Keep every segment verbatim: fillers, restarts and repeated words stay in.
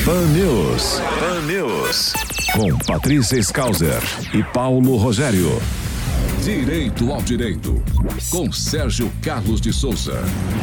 Pan News. Pan News. Com Patrícia Skauser e Paulo Rogério. Direito ao Direito. Com Sérgio Carlos de Souza.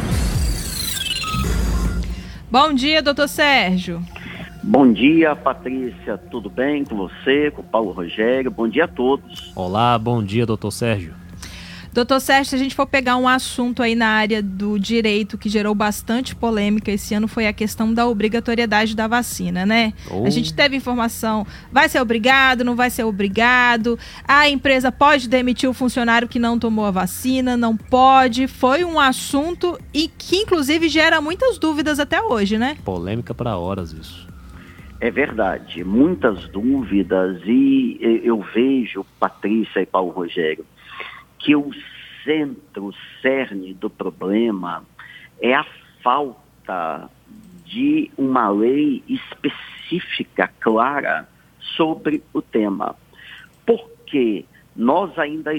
Bom dia, doutor Sérgio. Bom dia, Patrícia. Tudo bem com você, com o Paulo Rogério? Bom dia a todos. Olá, bom dia, doutor Sérgio. Doutor Sérgio, se a gente for pegar um assunto aí na área do direito que gerou bastante polêmica esse ano, foi a questão da obrigatoriedade da vacina, né? Oh. A gente teve informação, vai ser obrigado, não vai ser obrigado, a empresa pode demitir o funcionário que não tomou a vacina, não pode, foi um assunto e que inclusive gera muitas dúvidas até hoje, né? Polêmica para horas isso. É verdade, muitas dúvidas e eu vejo, Patrícia e Paulo Rogério, que o centro, o cerne do problema é a falta de uma lei específica, clara, sobre o tema. Porque nós ainda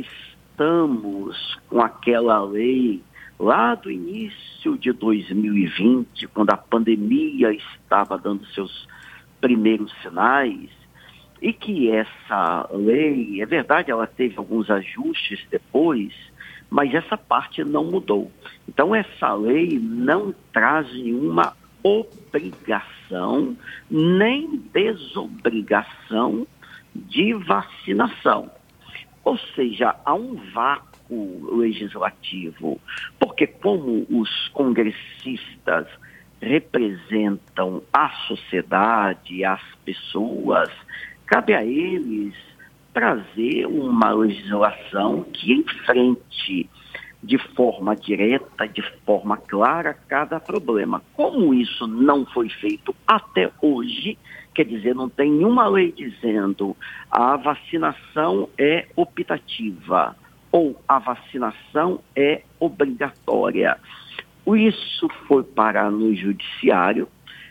estamos com aquela lei lá do início de dois mil e vinte, quando a pandemia estava dando seus primeiros sinais, e que essa lei, é verdade, ela teve alguns ajustes depois, mas essa parte não mudou. Então, essa lei não traz nenhuma obrigação, nem desobrigação de vacinação. Ou seja, há um vácuo legislativo, porque como os congressistas representam a sociedade, as pessoas, cabe a eles trazer uma legislação que enfrente de forma direta, de forma clara, cada problema. Como isso não foi feito até hoje, quer dizer, não tem nenhuma lei dizendo a vacinação é optativa ou a vacinação é obrigatória. Isso foi parar no judiciário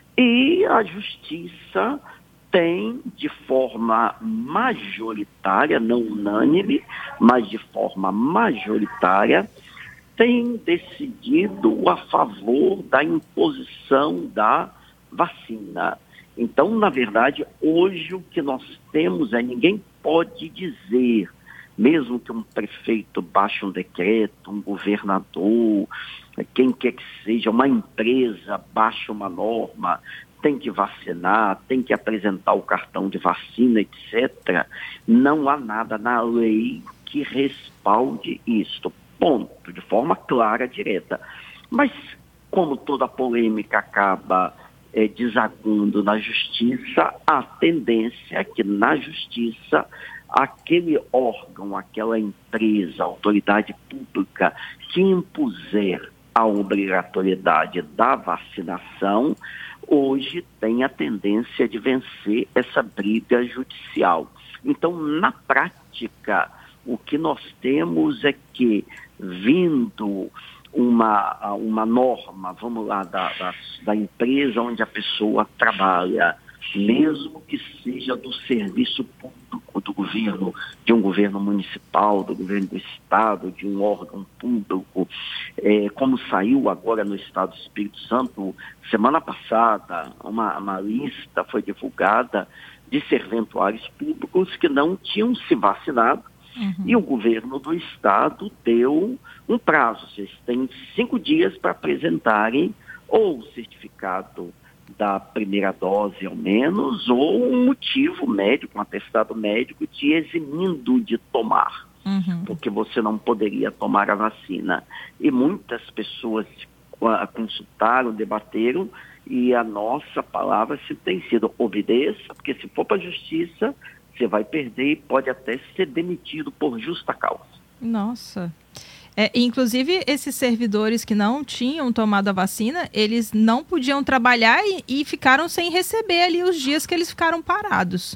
e a justiça tem, de forma majoritária, não unânime, mas de forma majoritária, tem decidido a favor da imposição da vacina. Então, na verdade, hoje o que nós temos é ninguém pode dizer, mesmo que um prefeito baixe um decreto, um governador, quem quer que seja, uma empresa baixe uma norma, tem que vacinar, tem que apresentar o cartão de vacina, etcétera. Não há nada na lei que respalde isto. Ponto, de forma clara, direta. Mas, como toda polêmica acaba é, desaguando na justiça, a tendência é que na justiça aquele órgão, aquela empresa, autoridade pública que impuser a obrigatoriedade da vacinação, hoje tem a tendência de vencer essa briga judicial. Então, na prática, o que nós temos é que, vindo uma, uma norma, vamos lá, da, da, da empresa onde a pessoa trabalha, mesmo que seja do serviço público, do governo, de um governo municipal, do governo do estado, de um órgão público, é, como saiu agora no estado do Espírito Santo, semana passada, uma, uma lista foi divulgada de serventuários públicos que não tinham se vacinado, uhum. E o governo do estado deu um prazo, vocês têm cinco dias para apresentarem ou o certificado da primeira dose ao menos, ou um motivo médico, um atestado médico te eximindo de tomar, uhum. Porque você não poderia tomar a vacina. E muitas pessoas consultaram, debateram, e a nossa palavra se tem sido obedeça, porque se for para a justiça, você vai perder e pode até ser demitido por justa causa. Nossa. É, inclusive, esses servidores que não tinham tomado a vacina, eles não podiam trabalhar e, e ficaram sem receber ali os dias que eles ficaram parados.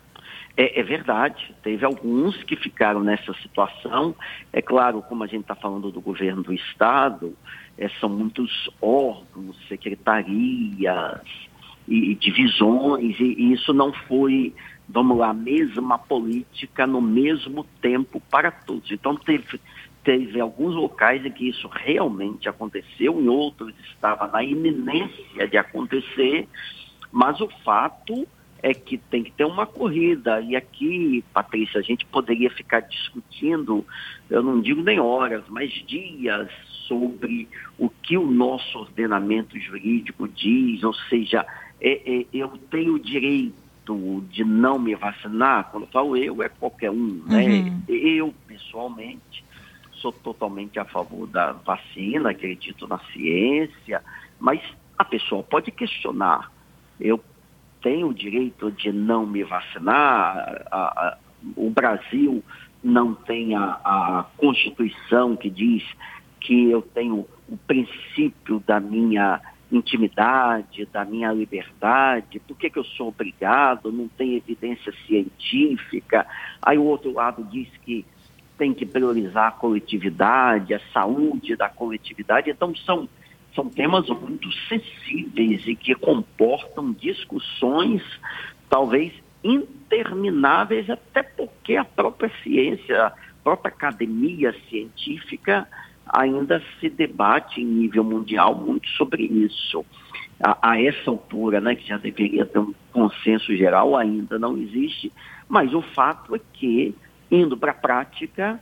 É, é verdade, teve alguns que ficaram nessa situação. É claro, como a gente está falando do governo do estado, é, são muitos órgãos, secretarias e, e divisões, e, e isso não foi, vamos lá, a mesma política no mesmo tempo para todos. Então, teve... Teve alguns locais em que isso realmente aconteceu, em outros estava na iminência de acontecer, Mas o fato é que tem que ter uma corrida. E aqui, Patrícia, a gente poderia ficar discutindo, eu não digo nem horas, mas dias, sobre o que o nosso ordenamento jurídico diz, ou seja, é, é, eu tenho o direito de não me vacinar. Quando eu falo eu, é qualquer um, né? Uhum. Eu, pessoalmente, sou totalmente a favor da vacina, acredito na ciência, mas a pessoa pode questionar. Eu tenho o direito de não me vacinar? A, a, o Brasil não tem a, a Constituição que diz que eu tenho o princípio da minha intimidade, da minha liberdade. Por que que eu sou obrigado? Não tem evidência científica. Aí o outro lado diz que tem que priorizar a coletividade, a saúde da coletividade. Então são São temas muito sensíveis e que comportam discussões talvez intermináveis, até porque a própria ciência, a própria academia científica ainda se debate em nível mundial muito sobre isso. A, a essa altura, né, que já deveria ter um consenso geral, ainda não existe, mas o fato é que, indo para a prática,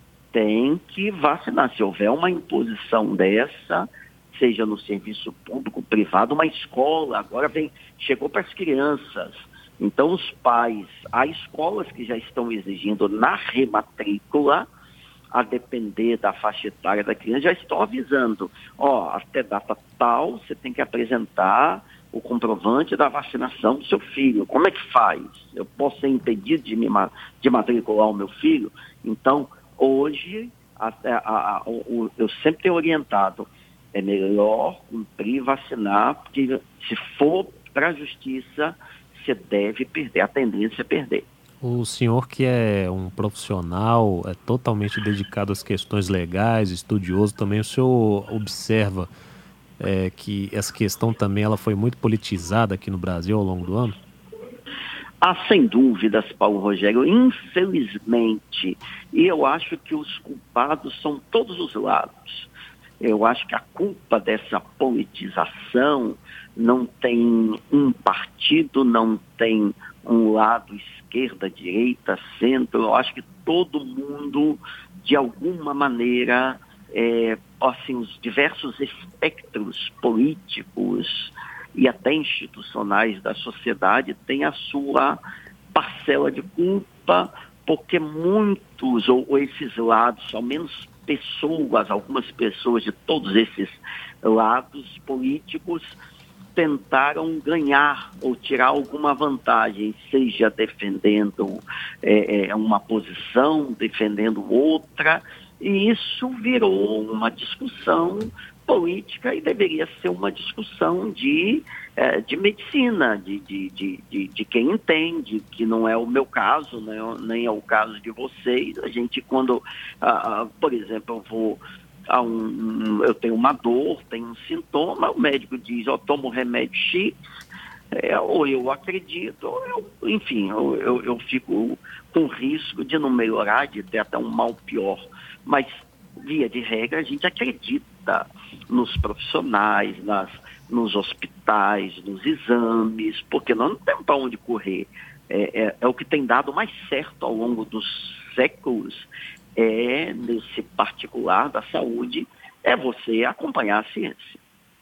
tem que vacinar. Se houver uma imposição dessa, seja no serviço público, privado, uma escola, agora vem, chegou para as crianças. Então, os pais, há escolas que já estão exigindo na rematrícula, a depender da faixa etária da criança, já estão avisando, ó, até data tal, você tem que apresentar o comprovante da vacinação do seu filho. Como é que faz? Eu posso ser impedido de, me, de matricular o meu filho? Então, hoje, a, a, a, o, eu sempre tenho orientado, é melhor cumprir, vacinar, porque se for para a justiça, você deve perder, a tendência é perder. O senhor, que é um profissional, é totalmente dedicado às questões legais, estudioso também, o senhor observa é, que essa questão também ela foi muito politizada aqui no Brasil ao longo do ano? Ah, sem dúvidas, Paulo Rogério, infelizmente, e eu acho que os culpados são todos os lados. Eu acho que a culpa dessa politização não tem um partido, não tem um lado esquerda, direita, centro. Eu acho que todo mundo, de alguma maneira, é, assim, os diversos espectros políticos e até institucionais da sociedade têm a sua parcela de culpa, porque muitos, ou, ou esses lados, ao menos pessoas, algumas pessoas de todos esses lados políticos tentaram ganhar ou tirar alguma vantagem, seja defendendo é, uma posição, defendendo outra, e isso virou uma discussão política e deveria ser uma discussão de, é, de medicina, de, de, de, de, de quem entende, que não é o meu caso, né, nem é o caso de vocês. A gente, quando, ah, por exemplo, eu vou a um, eu tenho uma dor, tenho um sintoma, o médico diz, eu tomo remédio X, é, ou eu acredito, ou eu, enfim, eu, eu, eu fico com risco de não melhorar, de ter até um mal pior. Mas, via de regra, a gente acredita nos profissionais, nas, nos hospitais, nos exames, porque nós não temos para onde correr. É, é, é o que tem dado mais certo ao longo dos séculos, é, nesse particular da saúde, é você acompanhar a ciência.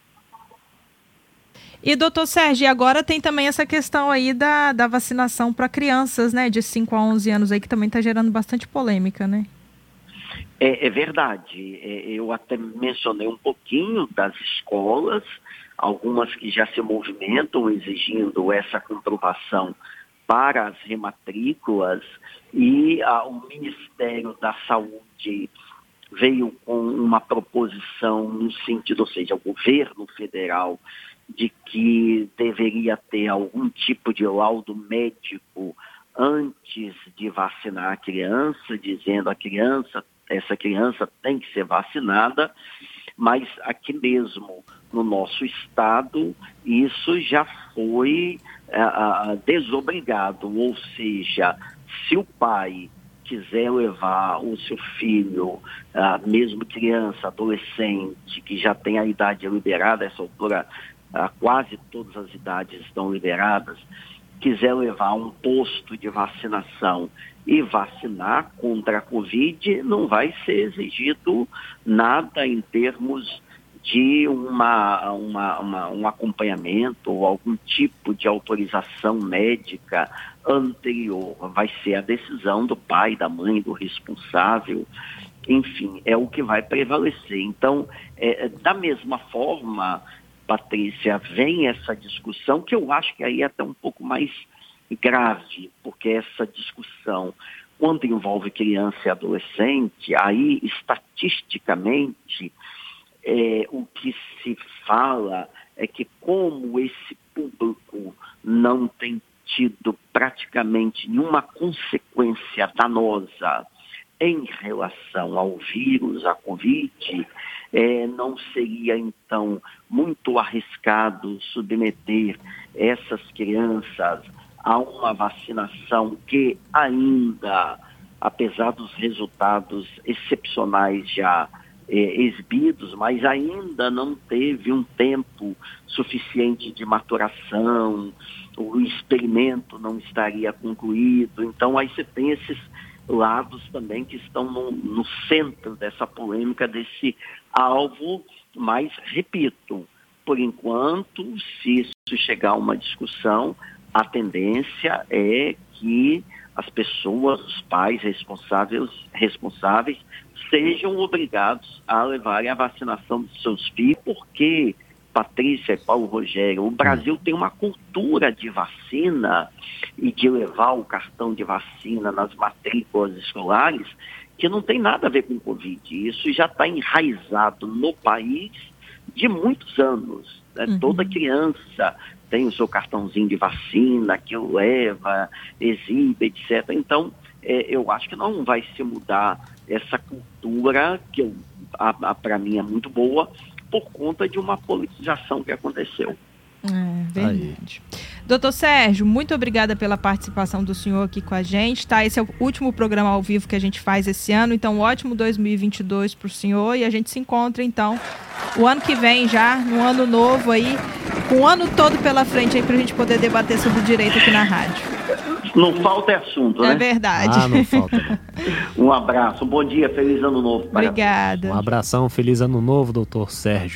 E, doutor Sérgio, agora tem também essa questão aí da, da vacinação para crianças, né, de cinco a onze anos aí, que também está gerando bastante polêmica, né? É, é verdade. É, eu até mencionei um pouquinho das escolas, algumas que já se movimentam exigindo essa comprovação para as rematrículas, e ah, o Ministério da Saúde veio com uma proposição no sentido, ou seja, o governo federal, de que deveria ter algum tipo de laudo médico antes de vacinar a criança, dizendo a criança, essa criança tem que ser vacinada, mas aqui mesmo no nosso estado isso já foi uh, desobrigado, ou seja, se o pai quiser levar o seu filho, uh, mesmo criança, adolescente, que já tem a idade liberada, essa altura ah, quase todas as idades estão liberadas, quiser levar um posto de vacinação e vacinar contra a Covid, não vai ser exigido nada em termos de uma, uma, uma, um acompanhamento ou algum tipo de autorização médica anterior. Vai ser a decisão do pai, da mãe, do responsável, enfim, é o que vai prevalecer. Então, é, da mesma forma, Patrícia, vem essa discussão, que eu acho que aí é até um pouco mais grave, porque essa discussão, quando envolve criança e adolescente, aí, estatisticamente, É, o que se fala é que como esse público não tem tido praticamente nenhuma consequência danosa em relação ao vírus, à Covid, é, não seria então muito arriscado submeter essas crianças a uma vacinação que ainda, apesar dos resultados excepcionais já É, exibidos, mas ainda não teve um tempo suficiente de maturação, o experimento não estaria concluído. Então aí você tem esses lados também que estão no, no centro dessa polêmica, desse alvo, mas repito, por enquanto, se isso chegar a uma discussão, a tendência é que as pessoas, os pais responsáveis, responsáveis sejam obrigados a levarem a vacinação dos seus filhos, porque, Patrícia e Paulo Rogério, o Brasil tem uma cultura de vacina e de levar o cartão de vacina nas matrículas escolares que não tem nada a ver com Covid. Isso já está enraizado no país de muitos anos. Né? Uhum. Toda criança tem o seu cartãozinho de vacina que leva, exibe, etcétera. Então, é, eu acho que não vai se mudar essa cultura, que para mim é muito boa, por conta de uma politização que aconteceu. É verdade. Aí. Doutor Sérgio, muito obrigada pela participação do senhor aqui com a gente, tá? Esse é o último programa ao vivo que a gente faz esse ano, então um ótimo dois mil e vinte e dois para o senhor, e a gente se encontra então o ano que vem já, no ano novo aí, com o ano todo pela frente aí para a gente poder debater sobre o direito aqui na rádio. Não falta é assunto, né? É verdade. Ah, não falta. Um abraço, um bom dia, feliz ano novo. Obrigada. Um abração, feliz ano novo, doutor Sérgio.